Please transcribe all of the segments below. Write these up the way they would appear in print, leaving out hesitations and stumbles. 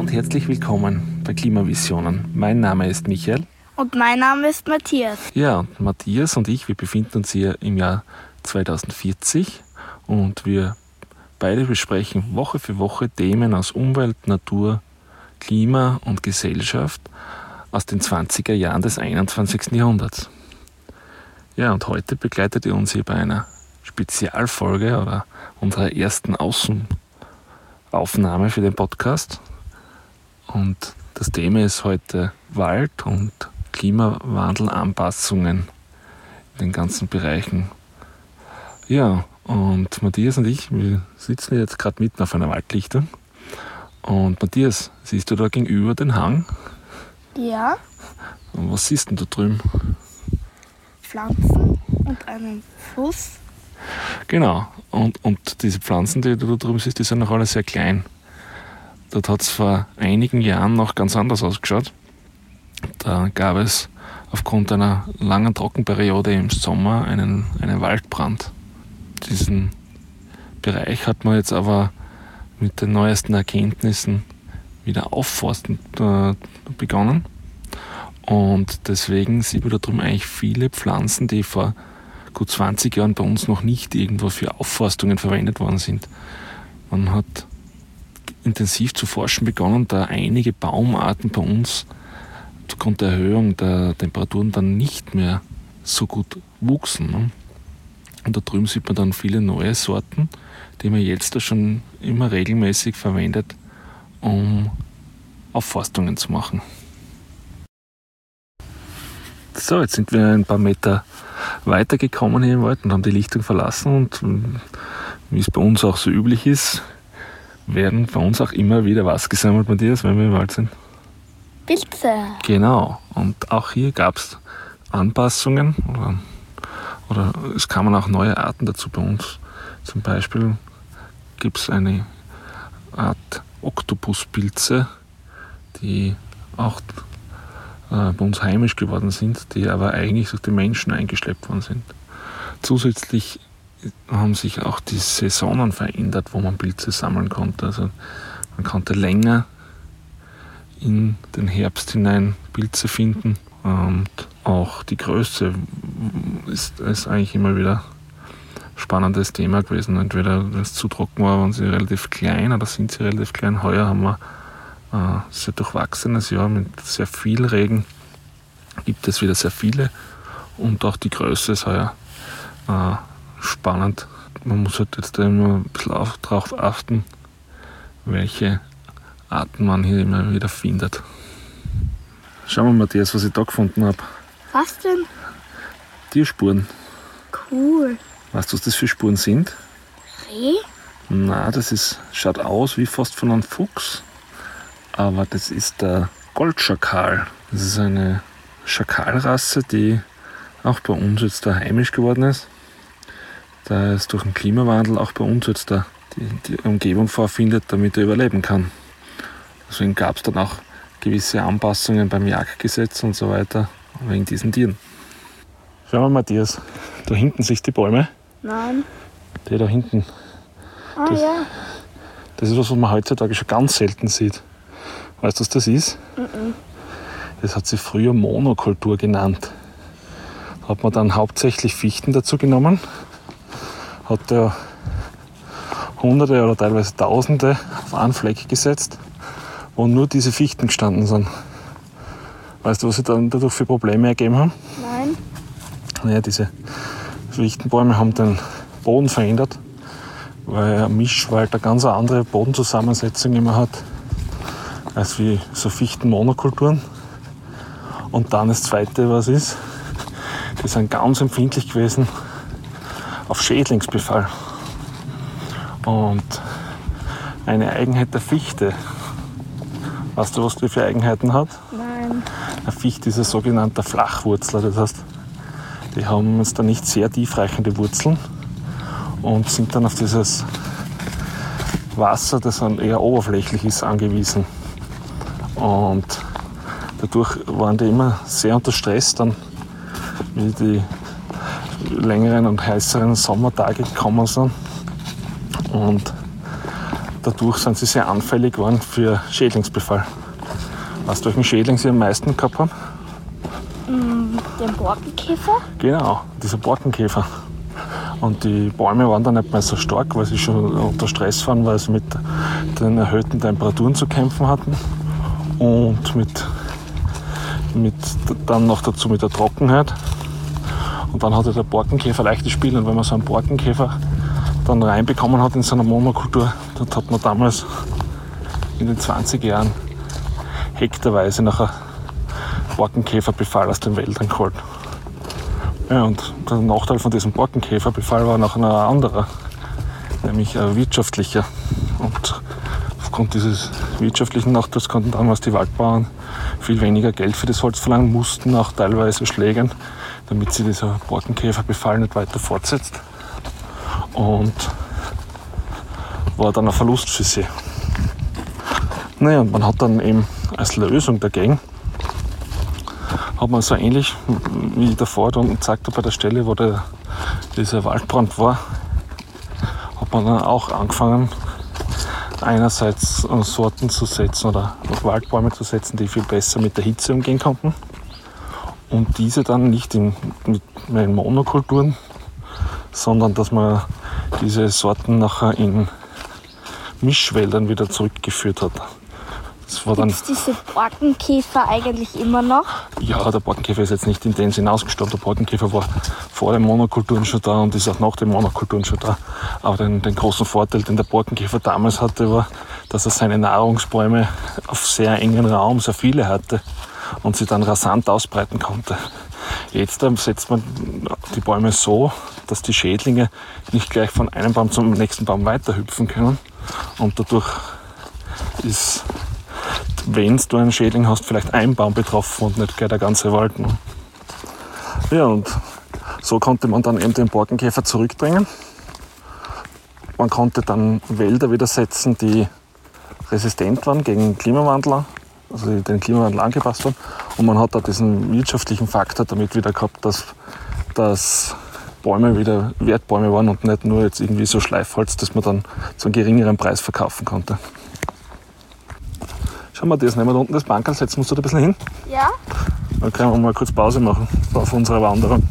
und herzlich willkommen bei Klimavisionen. Mein Name ist Michael. Und mein Name ist Matthias. Ja, Matthias und ich, wir befinden uns hier im Jahr 2040 und wir beide besprechen Woche für Woche Themen aus Umwelt, Natur, Klima und Gesellschaft aus den 20er Jahren des 21. Jahrhunderts. Ja, und heute begleitet ihr uns hier bei einer Spezialfolge oder unserer ersten Außenaufnahme für den Podcast. Und das Thema ist heute Wald und Klimawandelanpassungen in den ganzen Bereichen. Ja, und Matthias und ich, wir sitzen jetzt gerade mitten auf einer Waldlichtung. Und Matthias, siehst du da gegenüber den Hang? Ja. Und was siehst du da drüben? Pflanzen und einen Fluss. Genau, und diese Pflanzen, die du da drüben siehst, die sind noch alle sehr klein. Dort hat es vor einigen Jahren noch ganz anders ausgeschaut. Da gab es aufgrund einer langen Trockenperiode im Sommer einen Waldbrand. Diesen Bereich hat man jetzt aber mit den neuesten Erkenntnissen wieder aufforsten begonnen. Und deswegen sieht man da drüben eigentlich viele Pflanzen, die vor gut 20 Jahren bei uns noch nicht irgendwo für Aufforstungen verwendet worden sind. Man hat intensiv zu forschen begonnen, da einige Baumarten bei uns aufgrund der Erhöhung der Temperaturen dann nicht mehr so gut wuchsen. Ne? Und da drüben sieht man dann viele neue Sorten, die man jetzt da schon immer regelmäßig verwendet, um Aufforstungen zu machen. So, jetzt sind wir ein paar Meter weitergekommen hier im Wald und haben die Lichtung verlassen und wie es bei uns auch so üblich ist, werden bei uns auch immer wieder was gesammelt, Matthias, wenn wir im Wald sind? Pilze. Genau, und auch hier gab es Anpassungen oder es kamen auch neue Arten dazu bei uns. Zum Beispiel gibt es eine Art Oktopuspilze, die auch bei uns heimisch geworden sind, die aber eigentlich durch die Menschen eingeschleppt worden sind. Zusätzlich haben sich auch die Saisonen verändert, wo man Pilze sammeln konnte. Also man konnte länger in den Herbst hinein Pilze finden und auch die Größe ist eigentlich immer wieder ein spannendes Thema gewesen. Entweder wenn es zu trocken war, waren sie relativ klein oder sind sie relativ klein. Heuer haben wir ein sehr durchwachsenes Jahr mit sehr viel Regen. Gibt es wieder sehr viele und auch die Größe ist heuer spannend. Man muss halt jetzt immer ein bisschen darauf achten, welche Arten man hier immer wieder findet. Schauen wir mal, Matthias, was ich da gefunden habe. Was denn? Tierspuren. Cool. Weißt du, was das für Spuren sind? Reh? Na, schaut aus wie fast von einem Fuchs. Aber das ist der Goldschakal. Das ist eine Schakalrasse, die auch bei uns jetzt da heimisch geworden ist. Da es durch den Klimawandel auch bei uns jetzt da die Umgebung vorfindet, damit er überleben kann. Deswegen gab es dann auch gewisse Anpassungen beim Jagdgesetz und so weiter wegen diesen Tieren. Schau mal, Matthias, da hinten siehst du die Bäume? Nein. Die da hinten. Ja. Das ist was man heutzutage schon ganz selten sieht. Weißt du, was das ist? Das hat sich früher Monokultur genannt. Da hat man dann hauptsächlich Fichten dazu genommen, hat da Hunderte oder teilweise Tausende auf einen Fleck gesetzt, wo nur diese Fichten gestanden sind. Weißt du, was sich dann dadurch für Probleme ergeben haben? Nein. Naja, diese Fichtenbäume haben den Boden verändert, weil ein Mischwald eine ganz andere Bodenzusammensetzung immer hat, als wie so Fichtenmonokulturen. Und dann das Zweite, was ist, die sind ganz empfindlich gewesen auf Schädlingsbefall. Und eine Eigenheit der Fichte, weißt du, was die für Eigenheiten hat? Nein. Eine Fichte ist ein sogenannter Flachwurzler, das heißt, die haben jetzt da nicht sehr tiefreichende Wurzeln und sind dann auf dieses Wasser, das dann eher oberflächlich ist, angewiesen. Und dadurch waren die immer sehr unter Stress, dann, wie die längeren und heißeren Sommertage gekommen sind. Und dadurch sind sie sehr anfällig geworden für Schädlingsbefall. Weißt du, welchen Schädling sie am meisten gehabt haben? Den Borkenkäfer? Genau, dieser Borkenkäfer. Und die Bäume waren dann nicht mehr so stark, weil sie schon unter Stress waren, weil sie mit den erhöhten Temperaturen zu kämpfen hatten und mit dann noch dazu mit der Trockenheit. Und dann hatte der Borkenkäfer leichtes Spiel. Und wenn man so einen Borkenkäfer dann reinbekommen hat in so einer Monokultur, dann hat man damals in den 20 Jahren hektarweise nachher Borkenkäferbefall aus den Wäldern geholt. Ja, und der Nachteil von diesem Borkenkäferbefall war nachher ein anderer, nämlich ein wirtschaftlicher. Und aufgrund dieses wirtschaftlichen Nachteils konnten damals die Waldbauern viel weniger Geld für das Holz verlangen, mussten auch teilweise schlägern, damit sie dieser Borkenkäferbefall nicht weiter fortsetzt. Und war dann ein Verlust für sie. Naja, und man hat dann eben als Lösung dagegen, hat man so ähnlich wie davor da unten gezeigt habe bei der Stelle, wo dieser Waldbrand war, hat man dann auch angefangen, einerseits Sorten zu setzen oder Waldbäume zu setzen, die viel besser mit der Hitze umgehen konnten. Und diese dann nicht in Monokulturen, sondern dass man diese Sorten nachher in Mischwäldern wieder zurückgeführt hat. Das war dann, Gibt's diese Borkenkäfer eigentlich immer noch? ja, der Borkenkäfer ist jetzt nicht in dem Sinn ausgestorben. Der Borkenkäfer war vor den Monokulturen schon da und ist auch nach den Monokulturen schon da. Aber den großen Vorteil, den der Borkenkäfer damals hatte, war, dass er seine Nahrungsbäume auf sehr engen Raum, sehr viele hatte und sie dann rasant ausbreiten konnte. Jetzt setzt man die Bäume so, dass die Schädlinge nicht gleich von einem Baum zum nächsten Baum weiterhüpfen können. Und dadurch ist, wenn du einen Schädling hast, vielleicht ein Baum betroffen und nicht gleich der ganze Wald. Ja, und so konnte man dann eben den Borkenkäfer zurückdrängen. Man konnte dann Wälder wieder setzen, die resistent waren gegen Klimawandel, also die den Klimawandel angepasst waren. Und man hat da diesen wirtschaftlichen Faktor damit wieder gehabt, dass Bäume wieder Wertbäume waren und nicht nur jetzt irgendwie so Schleifholz, das man dann zu einem geringeren Preis verkaufen konnte. Schau mal, das nehmen wir da unten, das Bankerl, setzen wir uns da ein bisschen hin. Ja. Dann können wir mal kurz Pause machen auf unserer Wanderung.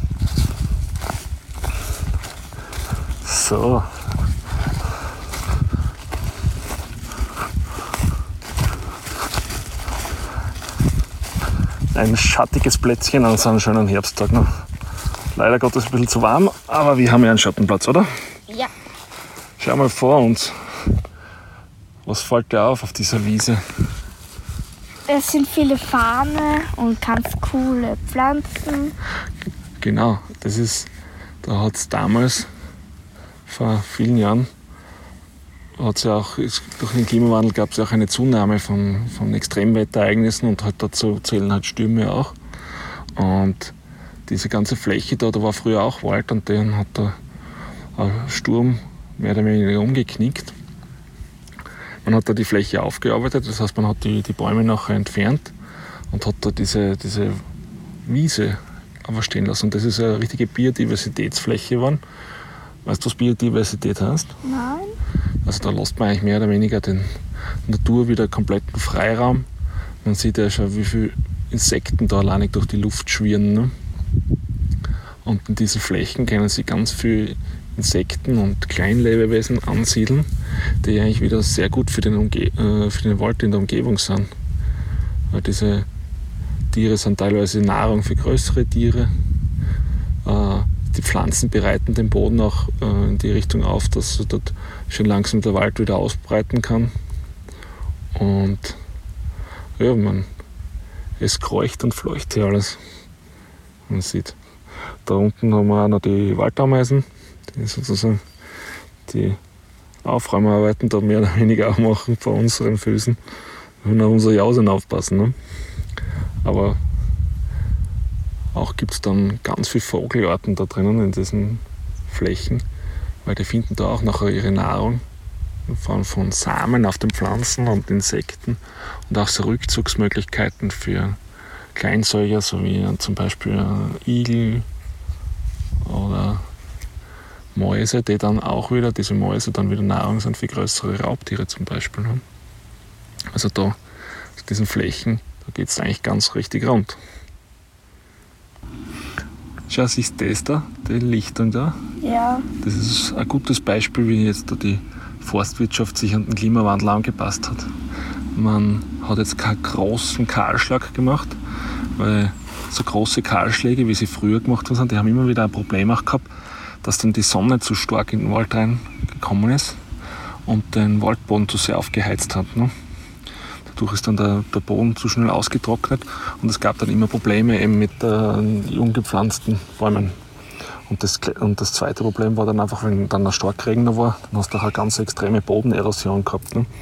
So. Ein schattiges Plätzchen an so einem schönen Herbsttag noch. Leider Gottes ein bisschen zu warm, aber wir haben ja einen Schattenplatz, oder? Ja. Schau mal vor uns. Was fällt dir auf dieser Wiese? Es sind viele Farne und ganz coole Pflanzen. Genau, da hat es damals, vor vielen Jahren, durch den Klimawandel gab es ja auch eine Zunahme von Extremwetterereignissen und halt dazu zählen halt Stürme auch. Und diese ganze Fläche da war früher auch Wald und den hat der Sturm mehr oder weniger umgeknickt. Man hat da die Fläche aufgearbeitet, das heißt, man hat die Bäume nachher entfernt und hat da diese Wiese aber stehen lassen. Und das ist eine richtige Biodiversitätsfläche geworden. Weißt du, was Biodiversität heißt? Nein. Also da lässt man eigentlich mehr oder weniger den Natur wieder kompletten Freiraum. Man sieht ja schon, wie viele Insekten da alleinig durch die Luft schwirren. Ne? Und in diesen Flächen können sich ganz viele Insekten und Kleinlebewesen ansiedeln, die eigentlich wieder sehr gut für den Wald in der Umgebung sind. Weil diese Tiere sind teilweise Nahrung für größere Tiere. Die Pflanzen bereiten den Boden auch in die Richtung auf, dass sich dort schön langsam der Wald wieder ausbreiten kann. Und ja, es kreucht und fleucht hier alles. Man sieht, da unten haben wir auch noch die Waldameisen, die sozusagen die Aufräumarbeiten da mehr oder weniger auch machen vor unseren Füßen. Wir müssen auf unsere Jausen aufpassen. Ne? Aber auch gibt es dann ganz viele Vogelarten da drinnen in diesen Flächen, weil die finden da auch nachher ihre Nahrung von Samen auf den Pflanzen und Insekten und auch so Rückzugsmöglichkeiten für Kleinsäuger, so wie zum Beispiel Igel oder Mäuse, diese Mäuse dann wieder Nahrung sind für größere Raubtiere zum Beispiel. Ne? Also da, auf diesen Flächen, da geht es eigentlich ganz richtig rund. Schau, siehst du das da, die Lichtung da? Ja. Das ist ein gutes Beispiel, wie jetzt da die Forstwirtschaft sich an den Klimawandel angepasst hat. Man hat jetzt keinen großen Kahlschlag gemacht, weil so große Kahlschläge, wie sie früher gemacht worden sind, die haben immer wieder ein Problem auch gehabt, dass dann die Sonne zu stark in den Wald reingekommen ist und den Waldboden zu sehr aufgeheizt hat. Ne? Dadurch ist dann der Boden zu schnell ausgetrocknet und es gab dann immer Probleme eben mit jung gepflanzten Bäumen. Und das zweite Problem war dann einfach, wenn dann ein Starkregen war, dann hast du auch eine ganz extreme Bodenerosion gehabt. Ne?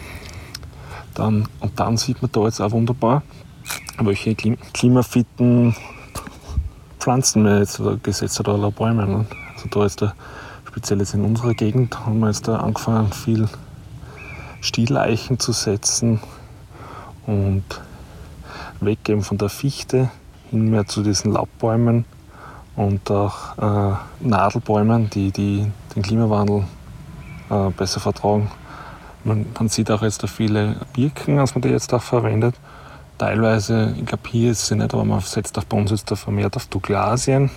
Und dann sieht man da jetzt auch wunderbar, welche klimafitten Pflanzen wir jetzt gesetzt hat oder Bäume. Ne? Also da jetzt speziell jetzt in unserer Gegend haben wir jetzt da angefangen, viel Stieleichen zu setzen und weggehen von der Fichte hin mehr zu diesen Laubbäumen und auch Nadelbäumen, die den Klimawandel besser vertragen. Man sieht auch jetzt da viele Birken, dass man die jetzt auch verwendet. Teilweise, ich glaube hier ist sie nicht, aber man setzt auch bei uns jetzt da vermehrt auf Douglasien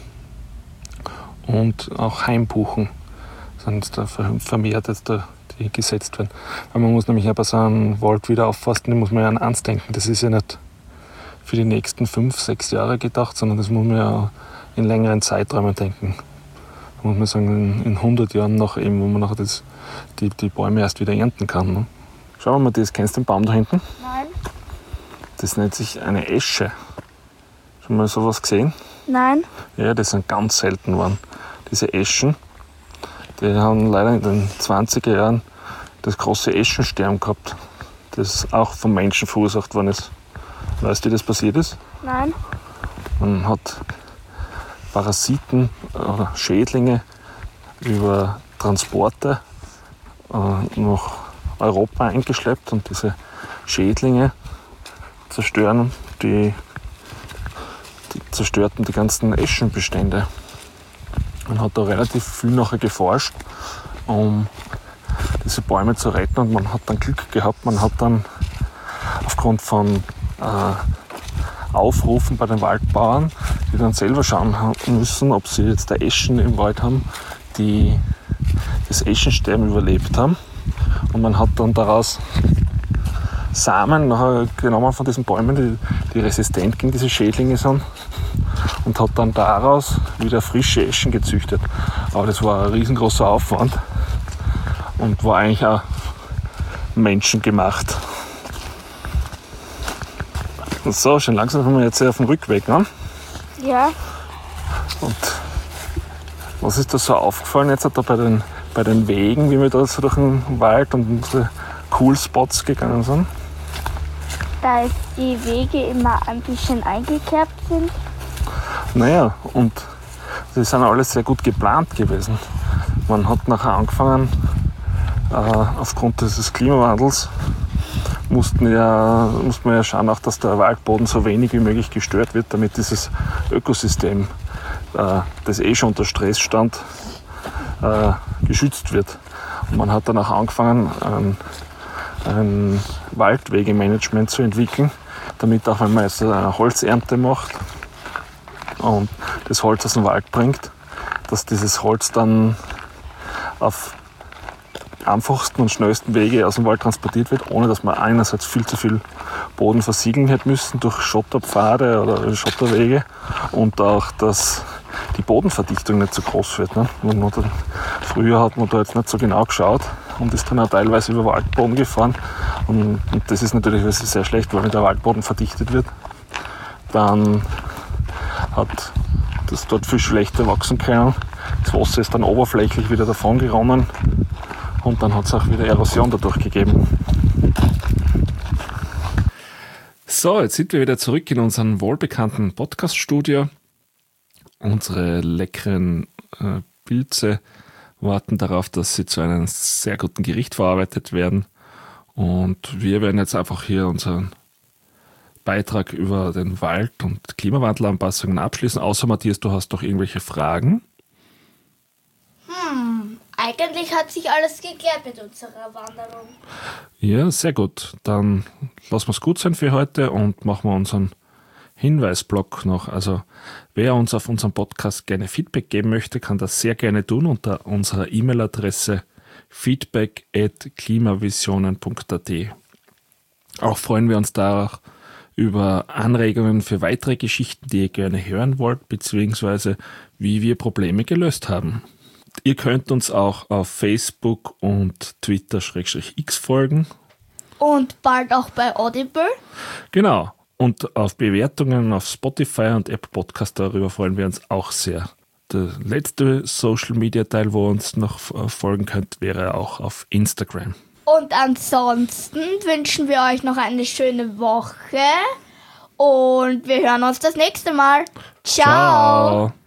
und auch Hainbuchen sind jetzt da vermehrt jetzt da, die gesetzt werden. Aber man muss nämlich ja bei so einem Wald wieder auffassen, da muss man ja an eins denken. Das ist ja nicht für die nächsten 5, 6 Jahre gedacht, sondern das muss man ja in längeren Zeiträumen denken. Da muss man sagen, in 100 Jahren noch eben, wo man nachher die Bäume erst wieder ernten kann. Ne? Schauen wir mal das. Kennst du den Baum da hinten? Nein. Das nennt sich eine Esche. Schon mal sowas gesehen? Nein. Ja, die sind ganz selten geworden. Diese Eschen, die haben leider in den 20er Jahren das große Eschensterben gehabt, das auch vom Menschen verursacht worden ist. Weißt du, wie das passiert ist? Nein. Man hat Parasiten oder Schädlinge über Transporte nach Europa eingeschleppt und diese Schädlinge zerstörten die ganzen Eschenbestände. Man hat da relativ viel nachher geforscht, um diese Bäume zu retten und man hat dann Glück gehabt. Man hat dann aufgrund von Aufrufen bei den Waldbauern, die dann selber schauen müssen, ob sie jetzt da Eschen im Wald haben, die das Eschensterben überlebt haben. Und man hat dann daraus Samen nachher genommen von diesen Bäumen, die resistent gegen diese Schädlinge sind, und hat dann daraus wieder frische Eschen gezüchtet. Aber das war ein riesengroßer Aufwand und war eigentlich auch menschengemacht. Und so, schon langsam sind wir jetzt auf dem Rückweg. Ne? Ja. Und was ist da so aufgefallen jetzt da bei den Wegen, wie wir da so durch den Wald und unsere Cool Spots gegangen sind? Da die Wege immer ein bisschen eingekerbt sind. Naja, und die sind alles sehr gut geplant gewesen. Man hat nachher angefangen, aufgrund dieses Klimawandels musste man ja schauen, auch, dass der Waldboden so wenig wie möglich gestört wird, damit dieses Ökosystem, das schon unter Stress stand, geschützt wird. Und man hat dann auch angefangen, ein Waldwegemanagement zu entwickeln, damit auch wenn man jetzt eine Holzernte macht und das Holz aus dem Wald bringt, dass dieses Holz dann auf einfachsten und schnellsten Wege aus dem Wald transportiert wird, ohne dass man einerseits viel zu viel Boden versiegeln hätte müssen durch Schotterpfade oder Schotterwege und auch, dass die Bodenverdichtung nicht so groß wird. Ne? Früher hat man da jetzt nicht so genau geschaut und ist dann auch teilweise über Waldboden gefahren und das ist natürlich sehr schlecht, weil wenn der Waldboden verdichtet wird, dann hat das dort viel schlechter wachsen können. Das Wasser ist dann oberflächlich wieder davon geronnen und dann hat es auch wieder Erosion dadurch gegeben. So, jetzt sind wir wieder zurück in unserem wohlbekannten Podcast-Studio. Unsere leckeren Pilze warten darauf, dass sie zu einem sehr guten Gericht verarbeitet werden. Und wir werden jetzt einfach hier unseren Beitrag über den Wald und Klimawandelanpassungen abschließen. Außer Matthias, du hast doch irgendwelche Fragen? eigentlich hat sich alles geklärt mit unserer Wanderung. Ja, sehr gut. Dann lassen wir es gut sein für heute und machen wir unseren Hinweisblock noch. Also wer uns auf unserem Podcast gerne Feedback geben möchte, kann das sehr gerne tun unter unserer E-Mail-Adresse feedback@klimavisionen.at. Auch freuen wir uns da auch über Anregungen für weitere Geschichten, die ihr gerne hören wollt, beziehungsweise wie wir Probleme gelöst haben. Ihr könnt uns auch auf Facebook und Twitter/X folgen. Und bald auch bei Audible. Genau. Und auf Bewertungen auf Spotify und Apple Podcast, darüber freuen wir uns auch sehr. Der letzte Social-Media-Teil, wo ihr uns noch folgen könnt, wäre auch auf Instagram. Und ansonsten wünschen wir euch noch eine schöne Woche und wir hören uns das nächste Mal. Ciao. Ciao.